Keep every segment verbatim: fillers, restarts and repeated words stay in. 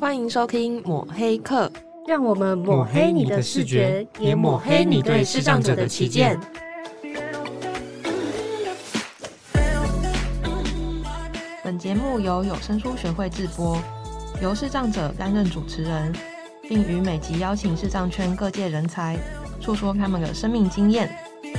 欢迎收听抹黑课， 让我们抹黑你的视觉，也抹黑你对视障者的偏见。 本节目由有声书学会制播，由视障者担任主持人，并于每集邀请视障圈各界人才，述说他们的生命经验。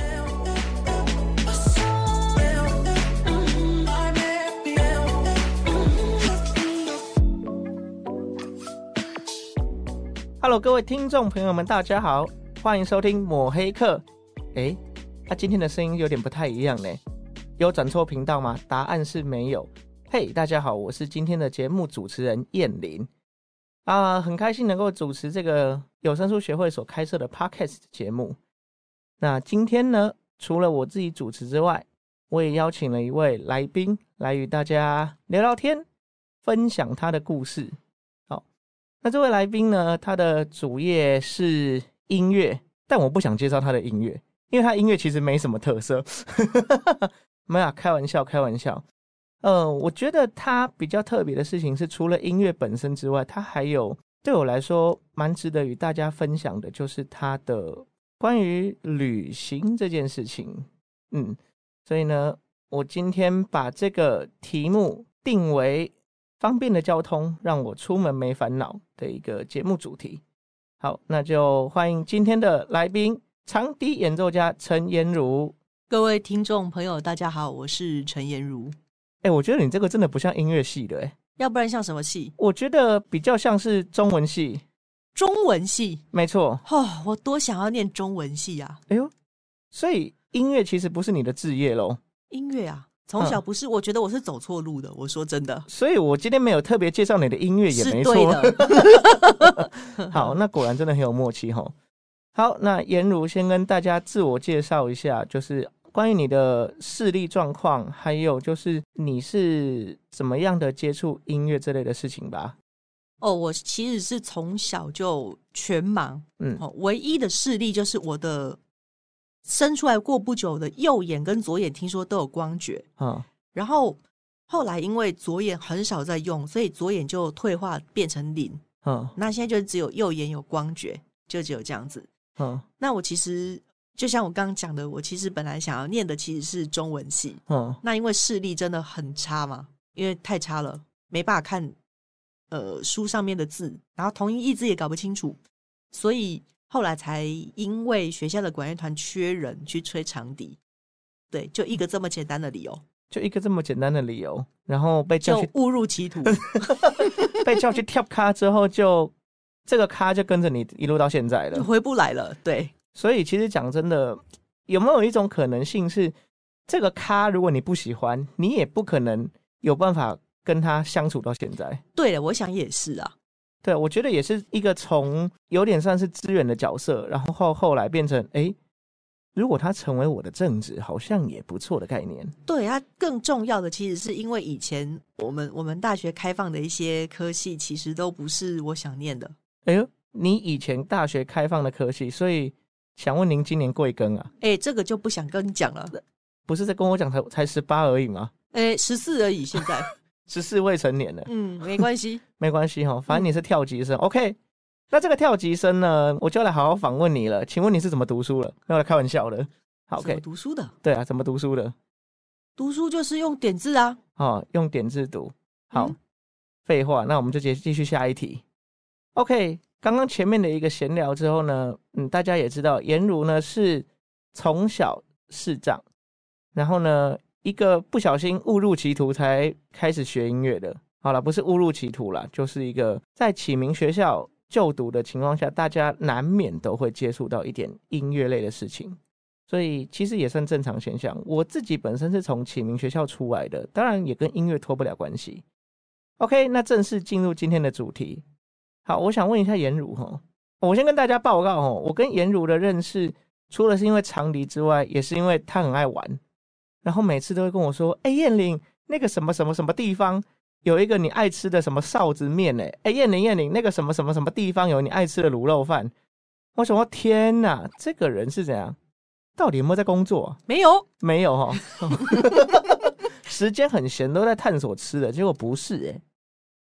Hello， 各位听众朋友们，大家好，欢迎收听抹黑课。诶，那、啊、今天的声音有点不太一样呢，有转错频道吗？答案是没有。嘿、hey, 大家好，我是今天的节目主持人燕玲啊，很开心能够主持这个有声书学会所开设的 Podcast 节目。那今天呢，除了我自己主持之外，我也邀请了一位来宾来与大家聊聊天，分享他的故事。那这位来宾呢，他的主业是音乐，但我不想介绍他的音乐，因为他音乐其实没什么特色。没有，开玩笑开玩笑。呃，我觉得他比较特别的事情是，除了音乐本身之外，他还有对我来说蛮值得与大家分享的，就是他的关于旅行这件事情。嗯，所以呢，我今天把这个题目定为方便的交通，让我出门没烦恼的一个节目主题。好，那就欢迎今天的来宾，长笛演奏家陈妍如。 各位听众朋友大家好，我是陈妍如。 欸，我觉得你这个真的不像音乐系的欸， 要不然像什么系？ 我觉得比较像是中文系。 中文系？没错。 哦，我多想要念中文系啊。 哎呦，所以音乐其实不是你的志业咯。 音乐啊，从小不是、嗯、我觉得我是走错路的，我说真的。 所以我今天没有特别介绍你的音乐也没错。 是对的。 好，那果然真的很有默契齁。好，那妍如先跟大家自我介绍一下，就是关于你的视力状况，还有就是你是怎么样的接触音乐这类的事情吧。 哦，我其实是从小就全盲，嗯、哦，唯一的视力就是我的生出来过不久的右眼跟左眼听说都有光觉，嗯，然后后来因为左眼很少在用，所以左眼就退化变成零，嗯，那现在就只有右眼有光觉，就只有这样子，嗯，那我其实就像我刚刚讲的，我其实本来想要念的其实是中文系，嗯，那因为视力真的很差嘛，因为太差了，没办法看呃书上面的字，然后同音异字也搞不清楚，所以后来才因为学校的管乐团缺人去吹长笛。对，就一个这么简单的理由， 就一个这么简单的理由，然后被叫去就误入歧途。 被叫去跳咖之后，就这个咖就跟着你一路到现在了， 就回不来了。对，所以其实讲真的，有没有一种可能性是，这个咖如果你不喜欢，你也不可能有办法跟他相处到现在。 对了，我想也是啊。 对，我觉得也是一个从有点算是资源的角色，然后 后, 后来变成哎，如果他成为我的正职，好像也不错的概念。 对，它更重要的其实是因为以前我们我们大学开放的一些科系，其实都不是我想念的。 哎呦，你以前大学开放的科系，所以想问您今年贵庚啊？ 哎，这个就不想跟你讲了。 不是在跟我讲才才十八而已吗？ 哎，十四而已，现在。 十四未成年了， 嗯，没关系， 没关系哈，反正你是跳级生、嗯、，OK。那这个跳级生呢，我就要来好好访问你了。请问你是怎么读书了？没有来开玩笑的。好 ，OK。 怎么读书的？对啊，怎么读书的？ 读书就是用点字啊。 哦，用点字读。好，嗯、废话，那我们就继继续下一题。OK， 刚刚前面的一个闲聊之后呢，嗯，大家也知道，妍如呢是从小视障，然后呢。一个不小心误入歧途才开始学音乐的。好了，不是误入歧途啦，就是一个在启明学校就读的情况下，大家难免都会接触到一点音乐类的事情，所以其实也算正常现象。我自己本身是从启明学校出来的，当然也跟音乐脱不了关系。OK， 那正式进入今天的主题。好，我想问一下妍如齁，我先跟大家报告齁，我跟妍如的认识，除了是因为长笛之外，也是因为她很爱玩。然后每次都会跟我说，哎、欸，燕玲，那个什么什么什么地方有一个你爱吃的什么臊子面哎，哎，燕玲燕玲，那个什么什么什么地方有你爱吃的卤肉饭。我想说，天哪，这个人是怎样？到底有没有在工作、啊？ 没有， 没有哈。时间很闲，都在探索吃的，结果不是哎、欸。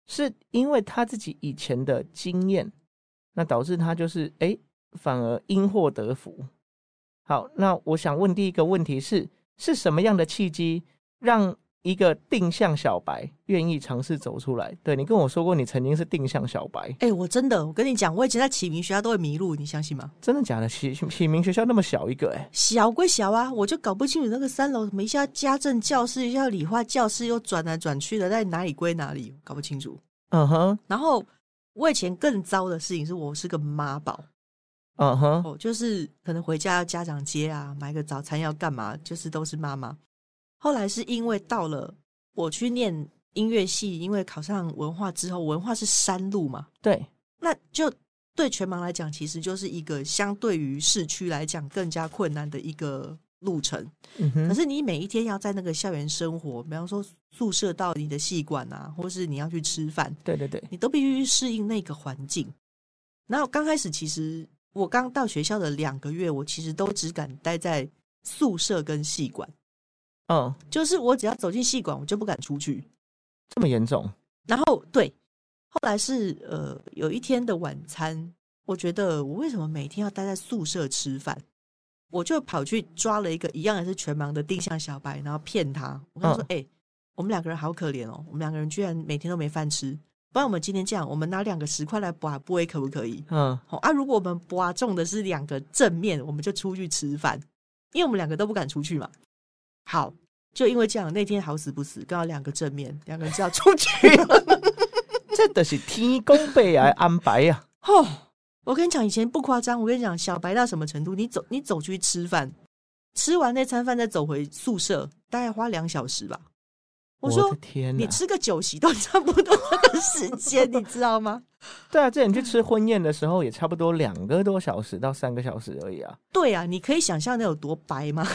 是因为他自己以前的经验，那导致他就是哎，反而因祸得福。好，那我想问第一个问题是，是什么样的契机让一个定向小白愿意尝试走出来？对，你跟我说过你曾经是定向小白。 哎、欸，我真的，我跟你讲，我以前在启明学校都会迷路，你相信吗？ 真的假的？启启明学校那么小一个、欸，哎， 小归小啊，我就搞不清楚那个三楼什么一下家政教室，一下理化教室，又转来转去的，在哪里归哪里，搞不清楚。 嗯哼。 然后我以前更糟的事情是我是个妈宝。 嗯哼， 哦，就是可能回家要家长接啊，买个早餐要干嘛，就是都是妈妈。后来是因为到了我去念音乐系，因为考上文化之后，文化是山路嘛， 对， 那就对全盲来讲，其实就是一个相对于市区来讲更加困难的一个路程。嗯哼，可是你每一天要在那个校园生活，比方说宿舍到你的系馆啊，或是你要去吃饭， 对对对， 你都必须去适应那个环境。然后刚开始其实我刚到学校的两个月，我其实都只敢待在宿舍跟系馆。嗯，就是我只要走进系馆，我就不敢出去。 这么严重？ 然后对，后来是呃有一天的晚餐，我觉得我为什么每天要待在宿舍吃饭？我就跑去抓了一个一样也是全盲的定向小白，然后骗他。我跟他说：“哎、嗯欸，我们两个人好可怜哦，我们两个人居然每天都没饭吃。不然我们今天这样，我们拿两个十块来拔杯可不可以？嗯，好啊。如果我们拔中的是两个正面，我们就出去吃饭，因为我们两个都不敢出去嘛。好，就因为这样，那天好死不死，刚好两个正面，两个人就要出去了。 这就是天公伯来安排啊！ 哦，我跟你讲，以前不夸张，我跟你讲，小白到什么程度？你走，你走去吃饭，吃完那餐饭再走回宿舍，大概花两小时吧。我说， 我的天哪， 你吃个酒席都差不多那个时间，你知道吗？ 对啊，之前去吃婚宴的时候，也差不多两个多小时到三个小时而已啊。 对啊，你可以想象那有多白吗？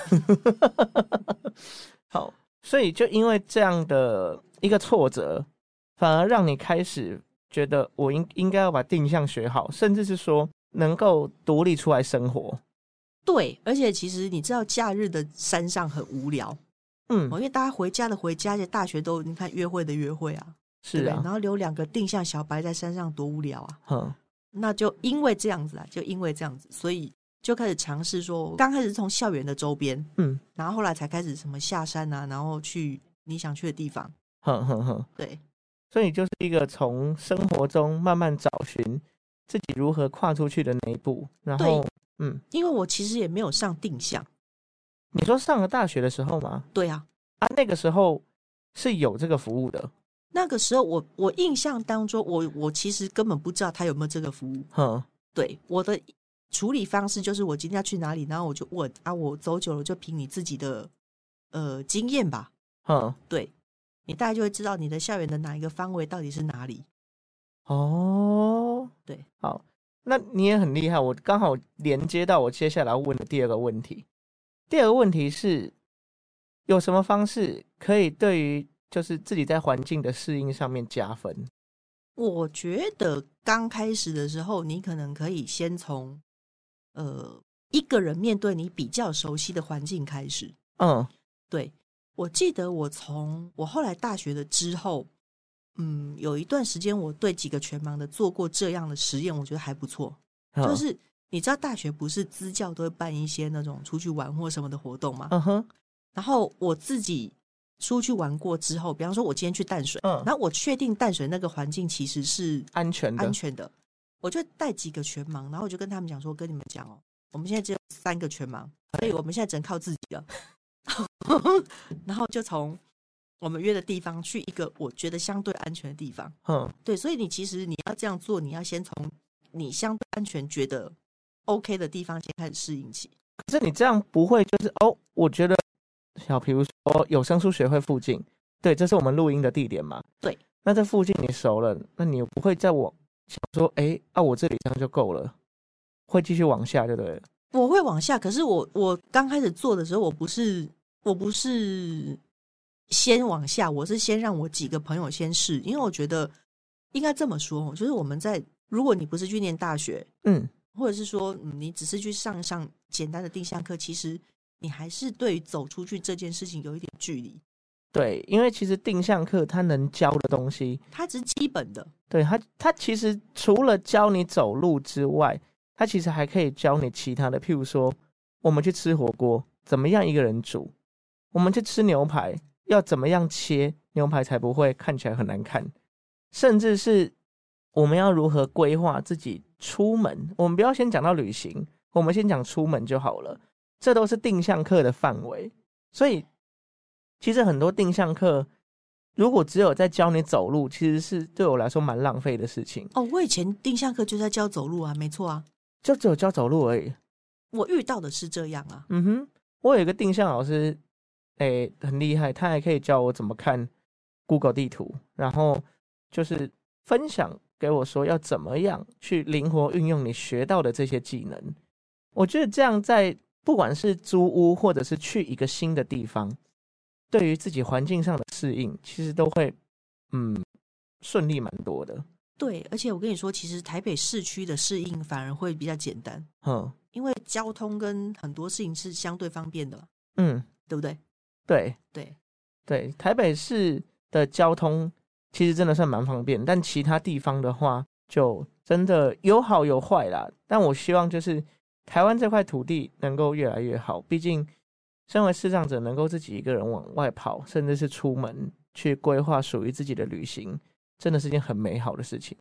好，所以就因为这样的一个挫折，反而让你开始觉得我应应该要把定向学好，甚至是说能够独立出来生活。 对，而且其实你知道，假日的山上很无聊。嗯，因为大家回家的回家，而且大学都你看约会的约会啊， 是啊， 然后留两个定向小白在山上多无聊啊。嗯，那就因为这样子啊，就因为这样子，所以就开始尝试说，刚开始从校园的周边，嗯，然后后来才开始什么下山啊，然后去你想去的地方。 哼哼哼， 对， 所以就是一个从生活中慢慢找寻自己如何跨出去的那一步。然后， 嗯，因为我其实也没有上定向。 你说上了大学的时候吗？ 对啊， 啊，那个时候是有这个服务的。 那个时候我我印象当中，我我其实根本不知道他有没有这个服务。嗯，对，我的处理方式就是我今天要去哪里，然后我就问啊，我走久了就凭你自己的呃经验吧。嗯，对，你大概就会知道你的校园的哪一个方位到底是哪里。 哦， 对， 好，那你也很厉害，我刚好连接到我接下来要问的第二个问题。第二个问题是，有什么方式可以对于就是自己在环境的适应上面加分？ 我觉得刚开始的时候，你可能可以先从呃一个人面对你比较熟悉的环境开始。嗯，对，我记得我从我后来大学的之后，嗯，有一段时间我对几个全盲的做过这样的实验，我觉得还不错，嗯，就是。你知道大学不是资教都会办一些那种出去玩或什么的活动吗？嗯哼。然后我自己出去玩过之后，比方说我今天去淡水，嗯，然后我确定淡水那个环境其实是安全的， 安全的，我就带几个全盲，然后我就跟他们讲说，跟你们讲哦，我们现在只有三个全盲，所以我们现在只能靠自己了。然后就从我们约的地方去一个我觉得相对安全的地方。嗯，对，所以你其实你要这样做，你要先从你相对安全觉得OK 的地方先开始适应起。 可是你这样不会就是哦？我觉得，小比如说有声书学会附近，对，这是我们录音的地点嘛？ 对。 那这附近你熟了，那你不会在我想说，哎，啊，我这里这样就够了，会继续往下，就对了。 我会往下，可是我我刚开始做的时候，我不是我不是先往下，我是先让我几个朋友先试，因为我觉得应该这么说，就是我们在如果你不是去念大学，嗯。或者是说、嗯、你只是去上上简单的定向课，其实你还是对于走出去这件事情有一点距离。 对，因为其实定向课它能教的东西， 它只是基本的。 对，它它其实除了教你走路之外，它其实还可以教你其他的，譬如说，我们去吃火锅，怎么样一个人煮；我们去吃牛排，要怎么样切牛排才不会看起来很难看，甚至是我们要如何规划自己出门。我们不要先讲到旅行，我们先讲出门就好了，这都是定向课的范围。所以其实很多定向课如果只有在教你走路，其实是对我来说蛮浪费的事情。 哦，我以前定向课就在教走路啊，没错啊， 就只有教走路而已。 我遇到的是这样啊。 嗯哼，我有一个定向老师，欸，很厉害，他还可以教我怎么看 Google 地图，然后就是分享给我说要怎么样去灵活运用你学到的这些技能。我觉得这样在不管是租屋或者是去一个新的地方，对于自己环境上的适应其实都会嗯顺利蛮多的。 对，而且我跟你说，其实台北市区的适应反而会比较简单，嗯，因为交通跟很多事情是相对方便的，嗯，对不对？ 对对对，台北市的交通其实真的算蛮方便，但其他地方的话就真的有好有坏啦。但我希望就是台湾这块土地能够越来越好，毕竟身为视障者能够自己一个人往外跑，甚至是出门去规划属于自己的旅行，真的是件很美好的事情。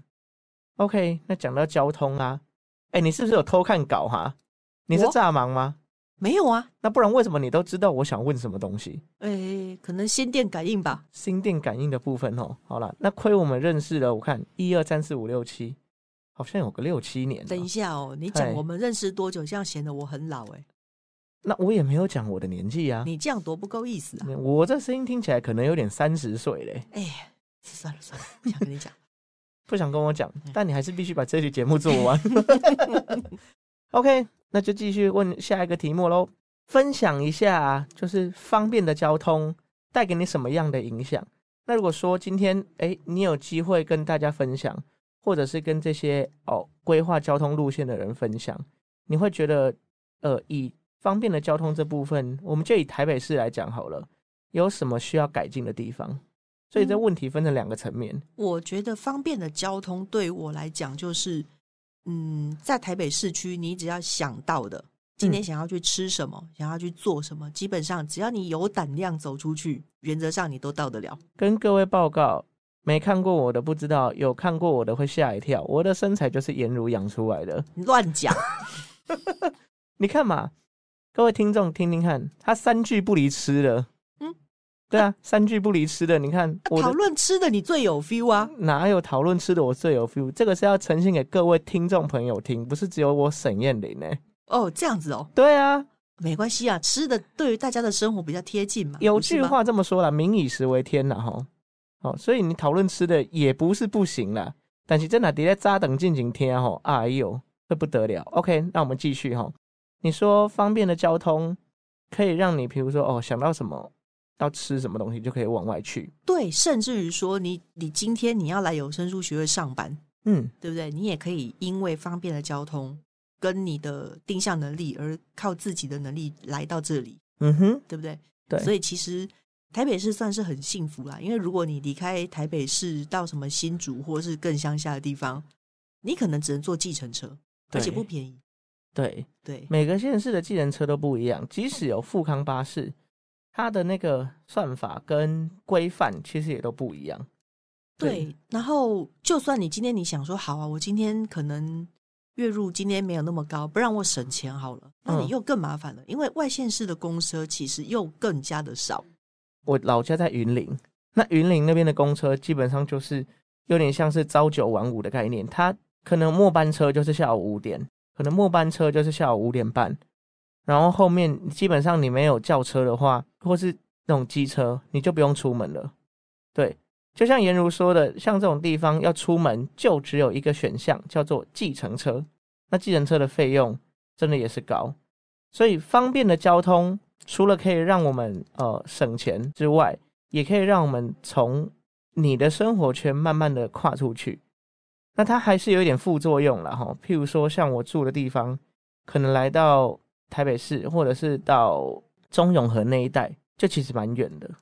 OK， 那讲到交通啊，欸，你是不是有偷看稿哈？你是诈盲吗？ 没有啊。 那不然为什么你都知道我想问什么东西？ 欸，可能心电感应吧。 心电感应的部分哦，好啦，那亏我们认识了，我看一二三四五六七，好像有个六七年。 等一下哦，你讲我们认识多久，这样显得我很老欸。 那我也没有讲我的年纪啊， 你这样多不够意思啊！ 我这声音听起来可能有点三十岁嘞。 哎，算了算了，不想跟你讲， 不想跟我讲，但你还是必须把这期节目做完。OK， 那就继续问下一个题目咯。分享一下，就是方便的交通带给你什么样的影响？那如果说今天，哎，你有机会跟大家分享，或者是跟这些哦规划交通路线的人分享，你会觉得，呃，以方便的交通这部分，我们就以台北市来讲好了，有什么需要改进的地方？所以这问题分成两个层面。 嗯，我觉得方便的交通对我来讲就是，嗯，在台北市区，你只要想到的，今天想要去吃什么，嗯，想要去做什么，基本上只要你有胆量走出去，原则上你都到得了。 跟各位报告，没看过我的不知道，有看过我的会吓一跳。我的身材就是颜如养出来的。 你乱讲。 你看嘛，各位听众听听看，他三句不离吃的。嗯，对啊，三句不离吃的。你看我讨论吃的你最有 feel 啊。 哪有讨论吃的我最有 feel？ 这个是要呈现给各位听众朋友听，不是只有我沈燕玲欸。 哦，这样子哦。 对啊， 没关系啊，吃的对于大家的生活比较贴近嘛。 有句话这么说啦，民以食为天啦齁。哦，所以你讨论吃的也不是不行啦，但是真的在早等进行听齁，哎呦，这不得了。OK， 那我们继续齁。你说方便的交通可以让你比如说哦想到什么要吃什么东西就可以往外去。 对，甚至于说你你今天你要来有声书学会上班，嗯，对不对？你也可以因为方便的交通跟你的定向能力而靠自己的能力来到这里。嗯哼，对不对？ 对， 所以其实台北市算是很幸福啦，因为如果你离开台北市到什么新竹或是更乡下的地方，你可能只能坐计程车，而且不便宜。 对对， 每个县市的计程车都不一样，即使有富康巴士，它的那个算法跟规范其实也都不一样。 对，对，然后就算你今天你想说好啊，我今天可能月入今天没有那么高，不让我省钱好了，那你又更麻烦了，嗯，因为外县市的公车其实又更加的少。 我老家在云林，那云林那边的公车基本上就是有点像是朝九晚五的概念，它可能末班车就是下午五点，可能末班车就是下午五点半，然后后面基本上你没有轿车的话，或是那种机车，你就不用出门了。对，就像颜如说的，像这种地方要出门就只有一个选项，叫做计程车。那计程车的费用真的也是高，所以方便的交通除了可以让我们呃省钱之外，也可以让我们从你的生活圈慢慢的跨出去。那它还是有一点副作用啦齁，譬如说像我住的地方，可能来到台北市或者是到中永和那一带，就其实蛮远的。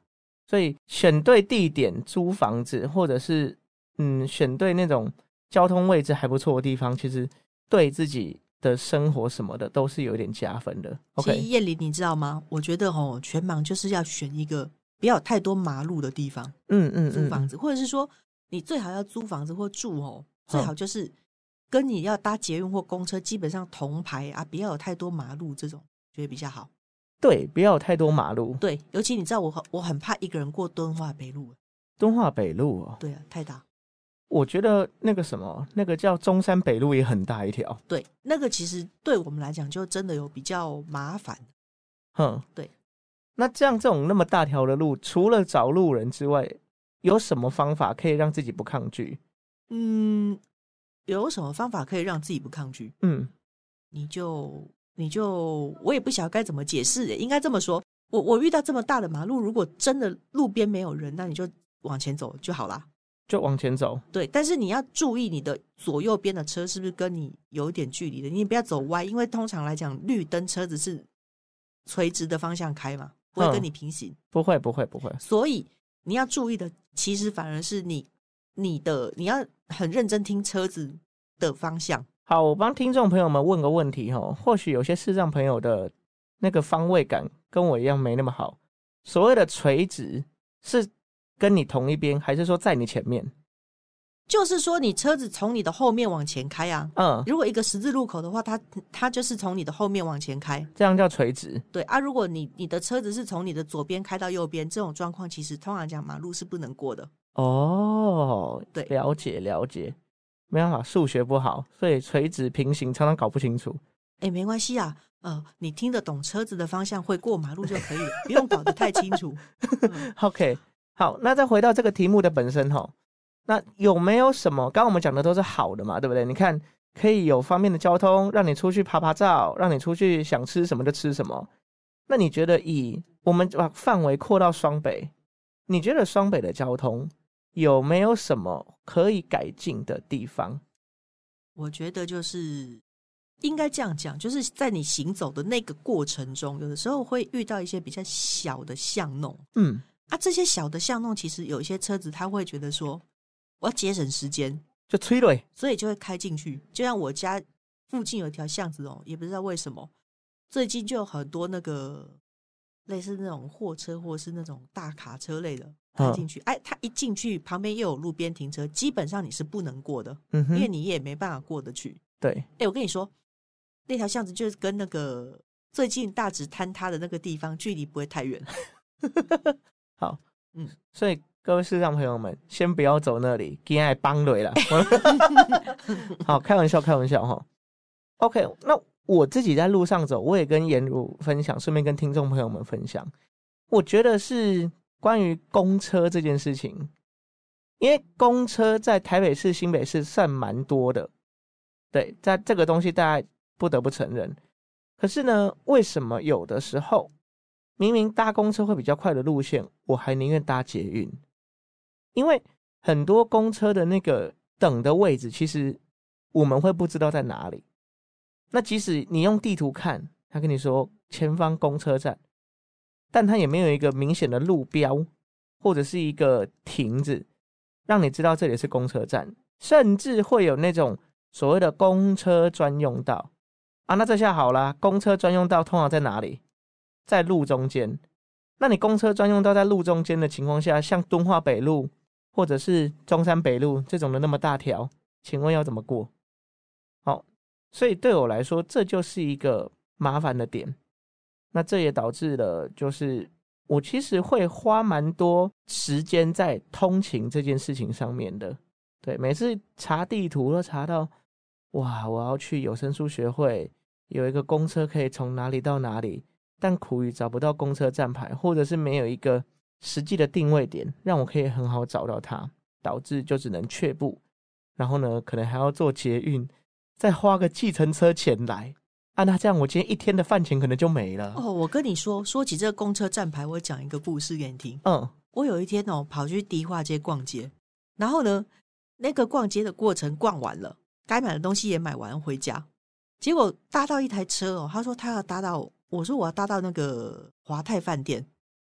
所以选对地点租房子，或者是嗯选对那种交通位置还不错的地方，其实对自己的生活什么的都是有点加分的。 其实燕玲你知道吗？我觉得齁全盲就是要选一个不要有太多马路的地方， 嗯嗯， 租房子，或者是说你最好要租房子或住哦，最好就是跟你要搭捷运或公车基本上同排啊，不要有太多马路，这种觉得比较好。 对，不要有太多马路。 对，尤其你知道我我很怕一个人过敦化北路。 敦化北路哦， 对啊，太大。 我觉得那个什么，那个叫中山北路也很大一条。 对，那个其实对我们来讲就真的有比较麻烦。 哼， 对。 那这样这种那么大条的路，除了找路人之外，有什么方法可以让自己不抗拒？ 嗯，有什么方法可以让自己不抗拒？ 嗯， 你就你就我也不晓得该怎么解释，应该这么说。我我遇到这么大的马路，如果真的路边没有人，那你就往前走就好啦。 就往前走。 对，但是你要注意你的左右边的车是不是跟你有一点距离的，你不要走歪，因为通常来讲绿灯车子是垂直的方向开嘛，不会跟你平行。嗯、 不会不会不会。 所以你要注意的其实反而是你你的你要很认真听车子的方向。 好，我帮听众朋友们问个问题齁，或许有些视障朋友的那个方位感跟我一样没那么好。所谓的垂直是跟你同一边，还是说在你前面？ 就是说你车子从你的后面往前开啊。 嗯， 如果一个十字路口的话，它它就是从你的后面往前开， 这样叫垂直。 对啊，如果你你的车子是从你的左边开到右边，这种状况其实通常讲马路是不能过的。 哦， 对， 了解了解。没办法，数学不好，所以垂直平行常常搞不清楚。 哎，没关系啊，呃，你听得懂车子的方向会过马路就可以了，不用搞得太清楚。 嗯、OK。好，那再回到这个题目的本身齁，那有没有什么？刚刚我们讲的都是好的嘛，对不对？你看，可以有方便的交通，让你出去爬爬照，让你出去想吃什么就吃什么。那你觉得以我们把范围扩到双北，你觉得双北的交通有没有什么可以改进的地方？ 我觉得就是应该这样讲，就是在你行走的那个过程中，有的时候会遇到一些比较小的巷弄。 嗯。 啊，这些小的巷弄其实有一些车子他会觉得说我要节省时间， 就催泪， 所以就会开进去。就像我家附近有一条巷子哦，也不知道为什么最近就有很多那个类似那种货车或是那种大卡车类的开进去。哎，他一进去旁边又有路边停车，基本上你是不能过的。嗯，因为你也没办法过得去。 对， 哎，我跟你说，那条巷子就是跟那个最近大直坍塌的那个地方距离不会太远。 好，嗯，所以各位视障朋友们，先不要走那里，给爱帮累了。好，开玩笑，开玩笑哈。OK， 那我自己在路上走，我也跟颜如分享，顺便跟听众朋友们分享。我觉得是关于公车这件事情，因为公车在台北市、新北市算蛮多的，对，在这个东西大家不得不承认。可是呢，为什么有的时候？明明搭公车会比较快的路线，我还宁愿搭捷运，因为很多公车的那个等的位置，其实我们会不知道在哪里。那即使你用地图看，他跟你说前方公车站，但他也没有一个明显的路标，或者是一个亭子，让你知道这里是公车站，甚至会有那种所谓的公车专用道啊。那这下好啦，公车专用道通常在哪里？在路中间。那你公车专用道在路中间的情况下，像敦化北路或者是中山北路这种的那么大条，请问要怎么过？好，所以对我来说这就是一个麻烦的点。那这也导致了就是我其实会花蛮多时间在通勤这件事情上面的。对，每次查地图都查到，哇，我要去有声书学会，有一个公车可以从哪里到哪里，但苦于找不到公车站牌，或者是没有一个实际的定位点让我可以很好找到它，导致就只能却步，然后呢可能还要坐捷运，再花个计程车钱来啊，那这样我今天一天的饭钱可能就没了。 哦，我跟你说说起这个公车站牌，我讲一个故事给你听。 嗯， 我有一天哦跑去迪化街逛街，然后呢那个逛街的过程逛完了，该买的东西也买完回家，结果搭到一台车哦，他说他要搭到，我说我要搭到那个华泰饭店，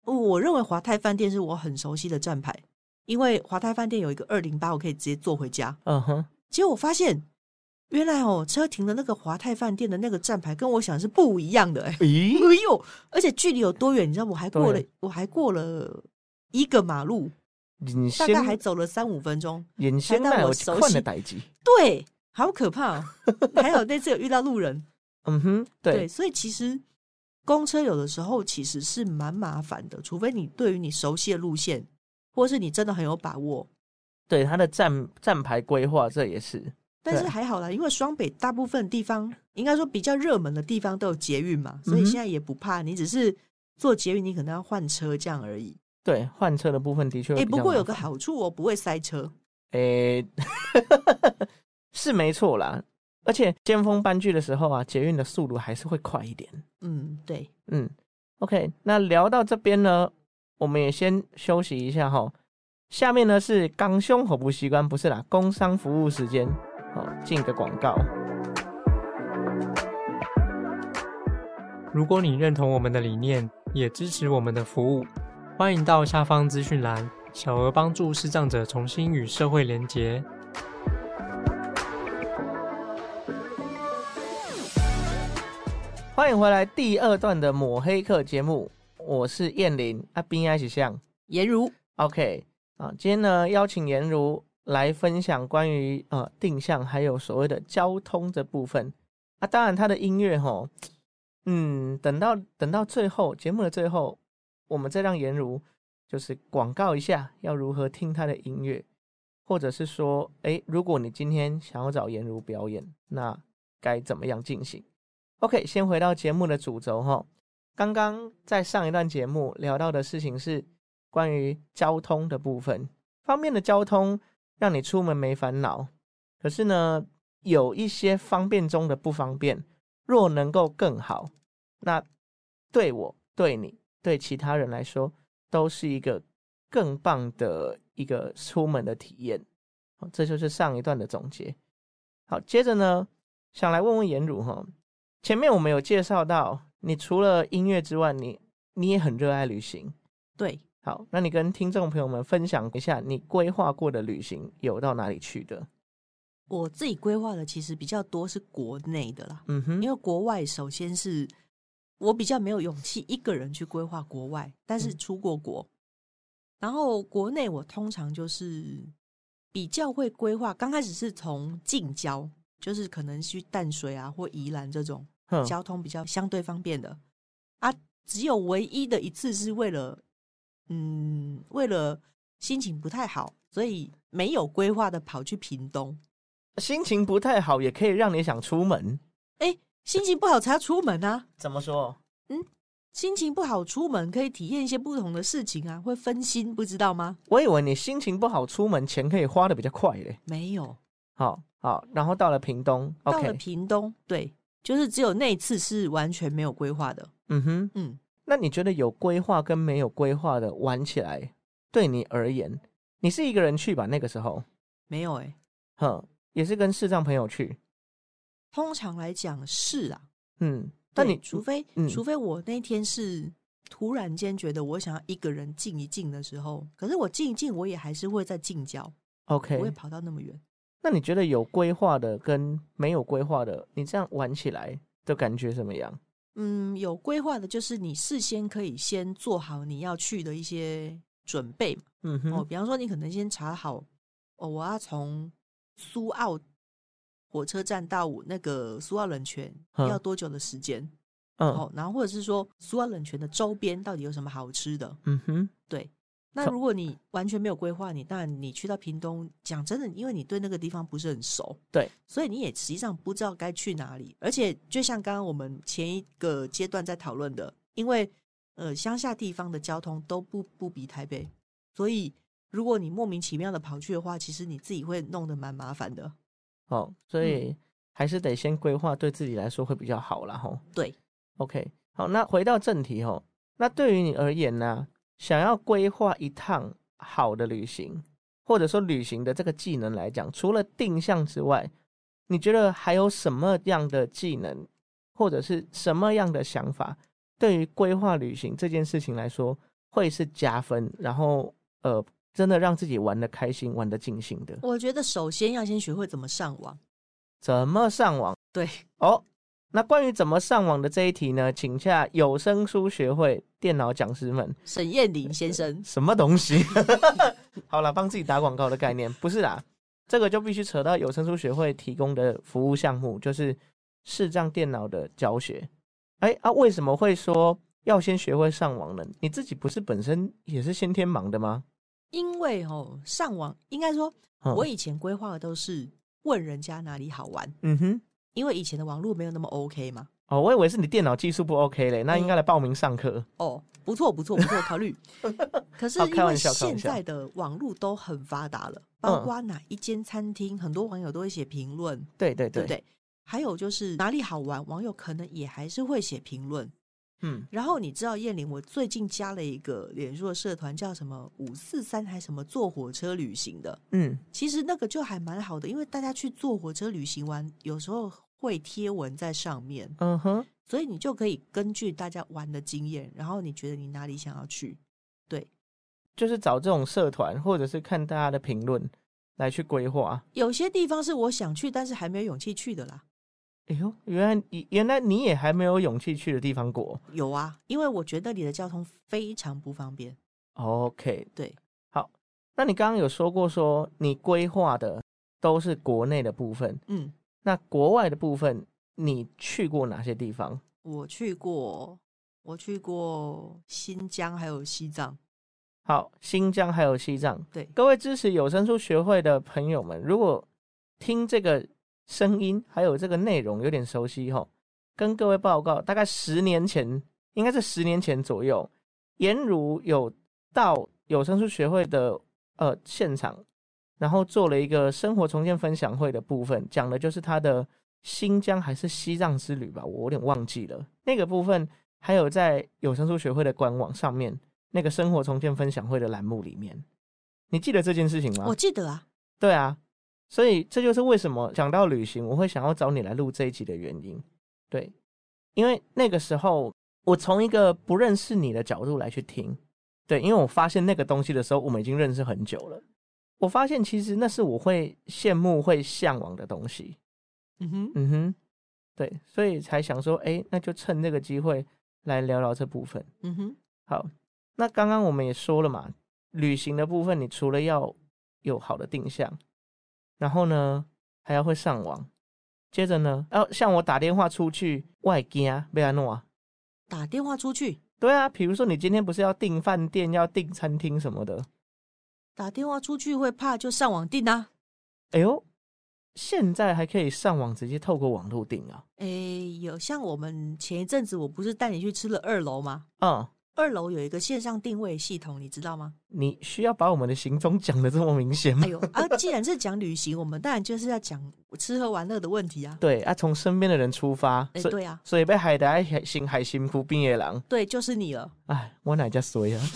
我认为华泰饭店是我很熟悉的站牌，因为华泰饭店有一个二零八，我可以直接坐回家。嗯哼，结果我发现原来哦，车停的那个华泰饭店的那个站牌跟我想的是不一样的。哎、欸，咦，哎呦，而且距离有多远？你知道，我还过了，我还过了一个马路，大概还走了三五分钟， 眼先才到我熟悉的代志。 对，好可怕、哦！还有那次有遇到路人。 嗯哼，对， 对，所以其实公车有的时候其实是蛮麻烦的，除非你对于你熟悉的路线，或是你真的很有把握。 对，它的站站牌规划这也是。 但是还好啦，因为双北大部分地方应该说比较热门的地方都有捷运嘛，所以现在也不怕，你只是坐捷运你可能要换车这样而已。 对，换车的部分的确会比较麻烦。 欸，不过有个好处哦，不会塞车。 欸是没错啦，而且尖峰班距的时候啊，捷运的速度还是会快一点。 嗯，对， 嗯 OK， 那聊到这边呢，我们也先休息一下齁。下面呢是刚胸口不习惯，不是啦，工商服务时间。好，进个广告。 如果你认同我们的理念，也支持我们的服务，欢迎到下方资讯栏小额帮助视障者重新与社会连结。 欢迎回来第二段的抹黑客节目，我是燕玲，啊边爱是像颜如。 OK 啊，今天呢邀请颜如来分享关于呃定向还有所谓的交通的部分啊，当然他的音乐齁，嗯，等到等到最后节目的最后，我们再让颜如就是广告一下要如何听他的音乐，或者是说，哎，如果你今天想要找颜如表演，那该怎么样进行 ？OK， 先回到节目的主轴齁，刚刚在上一段节目聊到的事情是关于交通的部分，方面的交通。让你出门没烦恼，可是呢，有一些方便中的不方便，若能够更好，那对我、对你、对其他人来说，都是一个更棒的一个出门的体验。好，这就是上一段的总结。好，接着呢，想来问问颜如哈，前面我们有介绍到，你除了音乐之外，你你也很热爱旅行， 对。 好，那你跟听众朋友们分享一下你规划过的旅行有到哪里去的？ 我自己规划的其实比较多是国内的啦， 嗯哼， 因为国外首先是我比较没有勇气一个人去规划国外，但是出过国，嗯、然后国内我通常就是比较会规划，刚开始是从近郊，就是可能去淡水啊或宜兰这种交通比较相对方便的啊，只有唯一的一次是为了。嗯，为了心情不太好，所以没有规划的跑去屏东。 心情不太好也可以让你想出门？ 哎，心情不好才要出门啊？ 怎么说？ 嗯，心情不好出门可以体验一些不同的事情啊，会分心，不知道吗？ 我以为你心情不好出门钱可以花的比较快嘞。 没有。 好好，然后到了屏东， 到了屏东，对，就是只有那一次是完全没有规划的。 嗯哼，嗯。那你觉得有规划跟没有规划的玩起来，对你而言，你是一个人去吧？那个时候没有哎、欸， 哼，也是跟视障朋友去。 通常来讲是啊， 嗯，但你除非、嗯、除非我那天是突然间觉得我想要一个人静一静的时候，可是我静一静，我也还是会在近郊 ，OK， 不会跑到那么远。 那你觉得有规划的跟没有规划的，你这样玩起来的感觉怎么样？ 嗯，有规划的就是你事先可以先做好你要去的一些准备嘛。 嗯哼， 哦，比方说你可能先查好，哦，我要从苏澳火车站到那个苏澳冷泉要多久的时间？嗯，哦，然后或者是说苏澳冷泉的周边到底有什么好吃的？ 嗯哼， 对。那如果你完全没有规划，你当然你去到屏东，讲真的，因为你对那个地方不是很熟， 对， 所以你也实际上不知道该去哪里。而且就像刚刚我们前一个阶段在讨论的，因为呃乡下地方的交通都不不比台北，所以如果你莫名其妙的跑去的话，其实你自己会弄得蛮麻烦的。 哦，所以还是得先规划，对自己来说会比较好啦齁。 对 ，OK， 好，那回到正题齁，那对于你而言呢？想要规划一趟好的旅行，或者说旅行的这个技能来讲，除了定向之外，你觉得还有什么样的技能，或者是什么样的想法，对于规划旅行这件事情来说， 会是加分，然后呃，真的让自己玩得开心、玩得尽兴的？ 我觉得首先要先学会怎么上网。 怎么上网？ 对哦，那关于怎么上网的这一题呢，请下有声书学会电脑讲师们沈燕玲先生。 什么东西？好啦，帮自己打广告的概念，不是啦，这个就必须扯到有声书学会提供的服务项目，就是视障电脑的教学。哎啊，为什么会说要先学会上网呢？你自己不是本身也是先天盲的吗？ 因为哦，上网应该说，嗯、我以前规划的都是问人家哪里好玩。嗯哼，因为以前的网络没有那么 OK 嘛。 哦，我以为是你电脑技术不 OK 嘞，那应该来报名上课。 嗯、哦，不错不错不错，考虑。可是因为现在的网络都很发达了，包括哪一间餐厅，嗯、很多网友都会写评论。 对对对， 对不对？还有就是哪里好玩，网友可能也还是会写评论。嗯，然后你知道燕玲，我最近加了一个脸书的社团，叫什么五四三还什么坐火车旅行的。嗯，其实那个就还蛮好的，因为大家去坐火车旅行完，有时候会贴文在上面。嗯哼，所以你就可以根据大家玩的经验，然后你觉得你哪里想要去，对， 就是找这种社团，或者是看大家的评论来去规划。 有些地方是我想去，但是还没有勇气去的啦。 哎呦，原来原来你也还没有勇气去的地方过？ 有啊，因为我觉得你的交通非常不方便。 OK， 对， 好，那你刚刚有说过说你规划的都是国内的部分，嗯，那国外的部分你去过哪些地方？ 我去过，我去过新疆还有西藏。 好，新疆还有西藏。 对， 各位支持有声书学会的朋友们，如果听这个声音还有这个内容有点熟悉齁，跟各位报告，大概十年前，应该是十年前左右，颜如有到有声书学会的呃现场，然后做了一个生活重建分享会的部分，讲的就是他的新疆还是西藏之旅吧，我有点忘记了那个部分，还有在有声书学会的官网上面那个生活重建分享会的栏目里面，你记得这件事情吗？ 我记得啊。 对啊，所以这就是为什么讲到旅行我会想要找你来录这一集的原因。对，因为那个时候我从一个不认识你的角度来去听，对，因为我发现那个东西的时候我们已经认识很久了，我发现其实那是我会羡慕会向往的东西。嗯哼嗯哼，对，所以才想说哎，那就趁这个机会来聊聊这部分。嗯哼，好，那刚刚我们也说了嘛，旅行的部分你除了要有好的定向，然后呢还要会上网，接着呢要像我打电话出去我会怕要怎么打电话出去？ 对啊，比如说你今天不是要订饭店要订餐厅什么的， 打电话出去会怕就上网订啊。 哎呦，现在还可以上网直接透过网络订啊。 哎，有，像我们前一阵子我不是带你去吃了二楼吗？嗯，二楼有一个线上定位系统，你知道吗？ 你需要把我们的行踪讲得这么明显吗？ 哎呦啊，既然是讲旅行，我们当然就是要讲吃喝玩乐的问题啊。 对啊，从身边的人出发。 哎，对啊， 所以被害得心海辛苦边的人， 对，就是你了。 哎，我哪家衰啊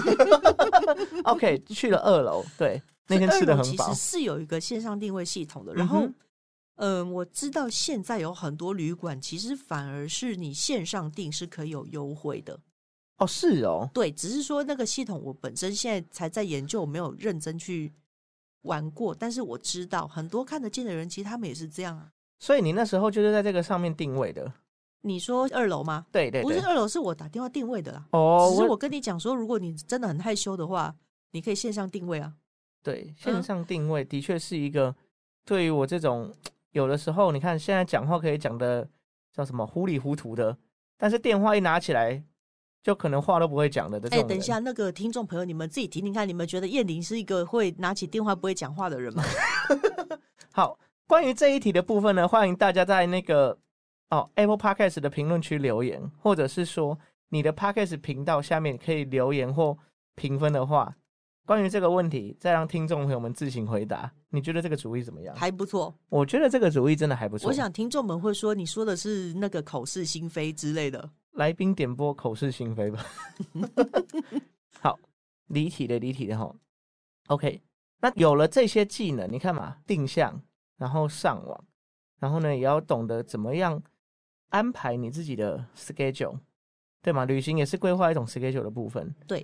？OK， 去了二楼，对，那天吃得很饱。 其实是有一个线上定位系统的，然后。嗯嗯、呃，我知道现在有很多旅馆，其实反而是你线上订是可以有优惠的。 哦，是哦， 对，只是说那个系统我本身现在才在研究，我没有认真去玩过，但是我知道很多看得见的人，其实他们也是这样啊。 所以你那时候就是在这个上面定位的。 你说二楼吗？ 对对对， 不是二楼，是我打电话定位的啦。 哦， 只是我跟你讲说，如果你真的很害羞的话，你可以线上定位啊。 对，线上定位的确是一个对于我这种。有的时候你看现在讲话可以讲的叫什么糊里糊涂的，但是电话一拿起来就可能话都不会讲的的这种人。 哎，等一下，那个听众朋友你们自己听听看，你们觉得燕玲是一个会拿起电话不会讲话的人吗？ 好，关于这一题的部分呢，欢迎大家在那个哦 Apple Podcast 的评论区留言，或者是说你的 Podcast 频道下面可以留言或评分的话，关于这个问题再让听众朋友们自行回答。你觉得这个主意怎么样？ 还不错， 我觉得这个主意真的还不错。 我想听众们会说你说的是那个口是心非之类的。 来宾点播口是心非吧。好，离题的离题的齁。OK， 那有了这些技能，你看嘛，定向，然后上网，然后呢也要懂得怎么样安排你自己的 schedule， 对吗？旅行也是规划一种 schedule 的部分。 对，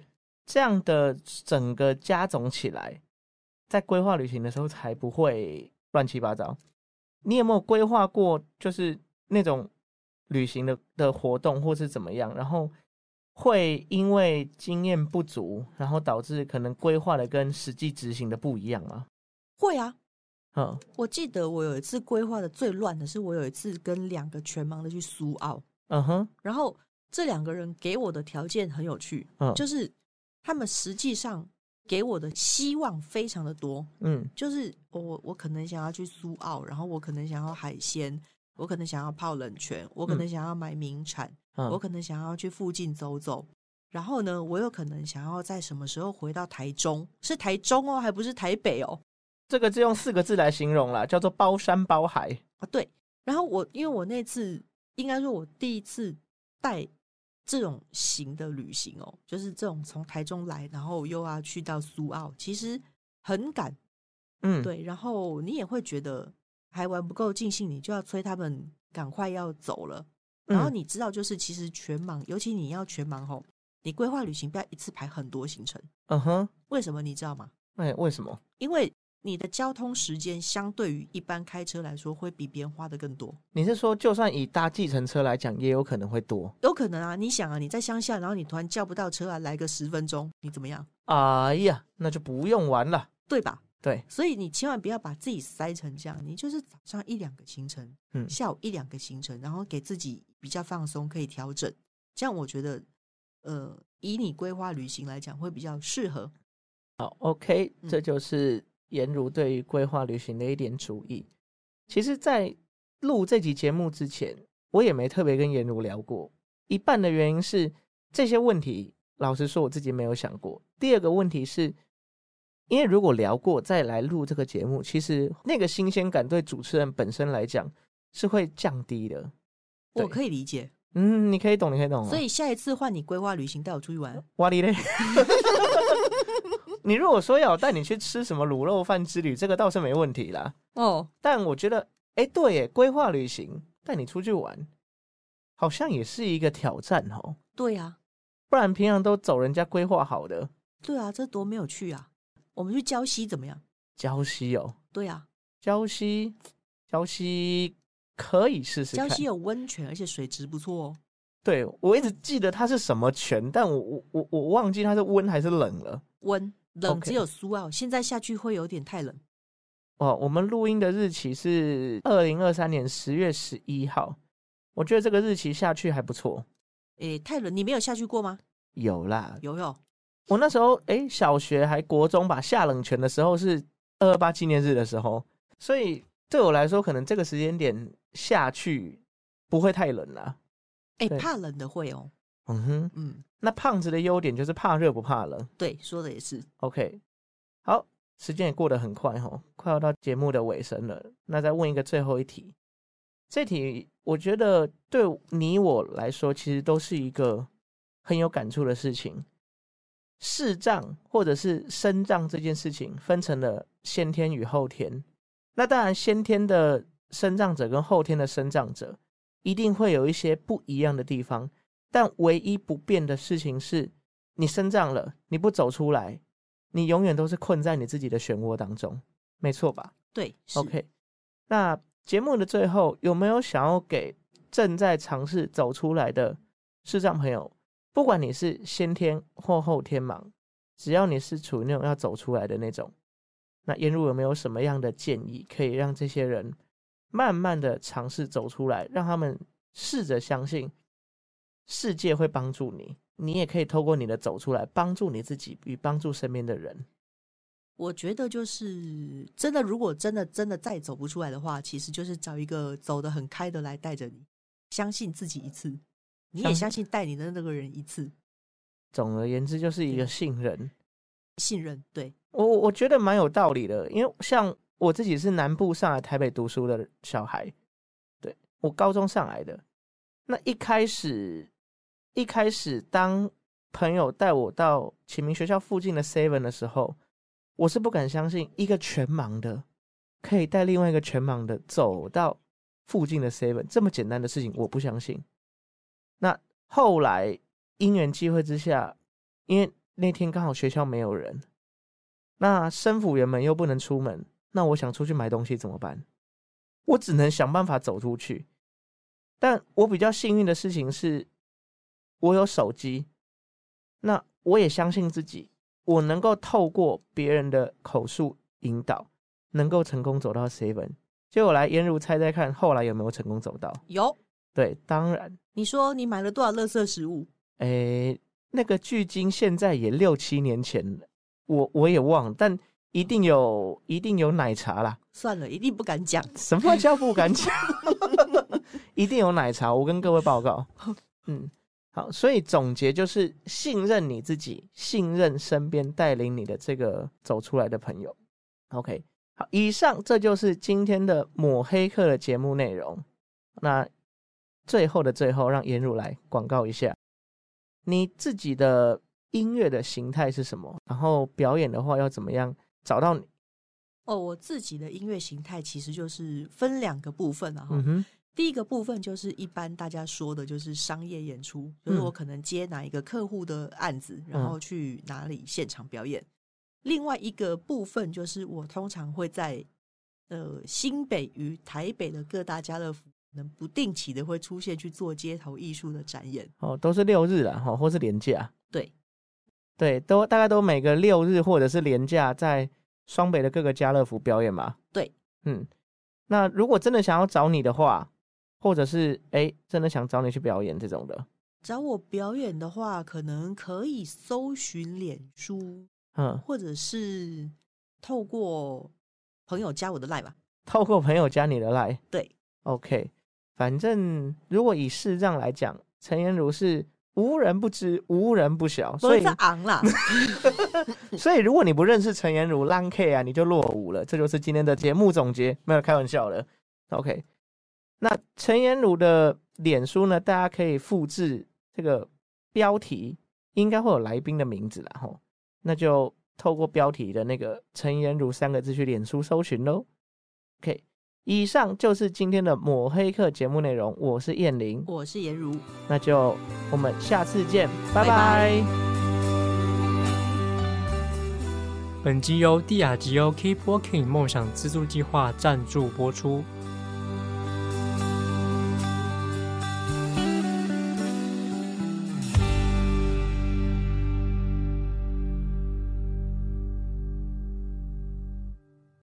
这样的整个加总起来，在规划旅行的时候才不会乱七八糟。你有没有规划过就是那种旅行的的活动或是怎么样，然后会因为经验不足，然后导致可能规划的跟实际执行的不一样吗？ 会啊。 嗯， 我记得我有一次规划的最乱的是，我有一次跟两个全盲的去苏澳， 嗯哼， 然后这两个人给我的条件很有趣，嗯，就是他们实际上给我的希望非常的多，嗯，就是我我可能想要去苏澳，然后我可能想要海鲜，我可能想要泡冷泉，我可能想要买名产，嗯，我可能想要去附近走走，然后呢，我有可能想要在什么时候回到台中，是台中哦，还不是台北哦。 这个就用四个字来形容啦，叫做包山包海啊。对，然后我因为我那次应该说我第一次带这种型的旅行哦，就是这种从台中来，然后又要去到苏澳，其实很赶，嗯，对，然后你也会觉得还玩不够尽兴，你就要催他们赶快要走了。然后你知道，就是其实全盲，尤其你要全盲吼，你规划旅行不要一次排很多行程。 嗯哼， 为什么你知道吗？ 哎，为什么？ 因为你的交通时间相对于一般开车来说会比别人花的更多。 你是说就算以搭计程车来讲也有可能会多？ 有可能啊，你想啊，你在乡下然后你突然叫不到车啊，来个十分钟你怎么样？ 哎呀，那就不用玩了， 对吧？ 对， 所以你千万不要把自己塞成这样，你就是早上一两个行程，嗯，下午一两个行程，然后给自己比较放松可以调整，这样我觉得呃，以你规划旅行来讲会比较适合。 好 OK， 这就是颜如对于规划旅行的一点主意。其实在录这集节目之前，我也没特别跟颜如聊过，一半的原因是这些问题老实说我自己没有想过，第二个问题是因为如果聊过再来录这个节目，其实那个新鲜感对主持人本身来讲是会降低的。 我可以理解， 嗯，你可以懂你可以懂。 所以下一次换你规划旅行带我出去玩， 哇哩嘞你如果说要我带你去吃什么卤肉饭之旅，这个倒是没问题啦。哦，但我觉得，哎，对耶，规划旅行带你出去玩，好像也是一个挑战哦。 对啊， 不然平常都走人家规划好的。 对啊，这多没有趣啊！我们去礁溪怎么样？ 礁溪哦， 对啊， 礁溪，礁溪可以试试看。 礁溪有温泉，而且水质不错哦。 对，我一直记得它是什么泉，但我我我我忘记它是温还是冷了。 温。冷只有苏澳， okay. 现在下去会有点太冷。 哦，我们录音的日期是二零二三年十月十一号，我觉得这个日期下去还不错。 诶，太冷，你没有下去过吗？ 有啦， 有有。 我那时候诶，小学还国中吧，下冷泉的时候是二二八纪念日的时候，所以对我来说，可能这个时间点下去不会太冷啦。 诶，怕冷的会哦。 嗯哼，嗯，那胖子的优点就是怕热不怕冷。 对，说的也是。 OK， 好，时间也过得很快齁，快要到节目的尾声了。那再问一个最后一题，这题我觉得对你我来说，其实都是一个很有感触的事情。视障或者是身障这件事情，分成了先天与后天。那当然，先天的身障者跟后天的身障者，一定会有一些不一样的地方。但唯一不变的事情是，你身障了，你不走出来，你永远都是困在你自己的漩涡当中，没错吧？ 对 ，OK。那节目的最后，有没有想要给正在尝试走出来的视障朋友，不管你是先天或后天盲，只要你是处于那种要走出来的那种，那颜如有没有什么样的建议，可以让这些人慢慢的尝试走出来，让他们试着相信世界会帮助你，你也可以透过你的走出来帮助你自己与帮助身边的人。 我觉得就是真的，如果真的真的再走不出来的话，其实就是找一个走得很开的来带着你，相信自己一次，你也相信带你的那个人一次。 总而言之就是一个信任。 信任，对， 我我觉得蛮有道理的，因为像我自己是南部上来台北读书的小孩，对，我高中上来的，那一开始一开始当朋友带我到启明学校附近的 seven 的时候，我是不敢相信一个全盲的可以带另外一个全盲的走到附近的 seven， 这么简单的事情我不相信。那后来因缘际会之下，因为那天刚好学校没有人，那生辅员们又不能出门，那我想出去买东西怎么办？我只能想办法走出去。但我比较幸运的事情是，我有手机，那我也相信自己，我能够透过别人的口述引导，能够成功走到 seven。结果来，颜如猜猜看，后来有没有成功走到？ 有。 对，当然。 你说你买了多少垃圾食物？ 诶，那个距今现在也六七年前了，我我也忘了，但一定有一定有奶茶啦。 算了，一定不敢讲。 什么叫不敢讲？一定有奶茶，我跟各位报告。嗯，好，所以总结就是信任你自己，信任身边带领你的这个走出来的朋友。OK， 好，以上这就是今天的抹黑客的节目内容。那最后的最后，让颜如来广告一下，你自己的音乐的形态是什么？然后表演的话要怎么样找到你？ 哦，我自己的音乐形态其实就是分两个部分啊。 嗯哼， 第一个部分就是一般大家说的就是商业演出，就是我可能接哪一个客户的案子，嗯、然后去哪里现场表演。另外一个部分就是我通常会在呃新北与台北的各大家乐福，可能不定期的会出现去做街头艺术的展演。 哦，都是六日啦，或是连假。 对， 对，都大概都每个六日或者是连假在双北的各个家乐福表演嘛。 对， 嗯，那如果真的想要找你的话，或者是哎真的想找你去表演这种的， 找我表演的话，可能可以搜寻脸书。嗯，或者是透过朋友加我的 LINE 吧。 透过朋友加你的 LINE。 对 OK， 反正如果以视障来讲，陈颜如是无人不知无人不晓，所以昂啦所以如果你不认识陈颜如 Lang K 啊，你就落伍了。这就是今天的节目总结，没有开玩笑的。 OK， 那陈颜如的脸书呢，大家可以复制这个标题，应该会有来宾的名字啦齁，那就透过标题的那个陈颜如三个字去脸书搜寻咯。 OK， 以上就是今天的抹黑客节目内容，我是燕玲， 我是颜如， 那就我们下次见，拜拜。 拜拜。 本集由蒂亚吉欧 Keep Walking 梦想资助计划赞助播出。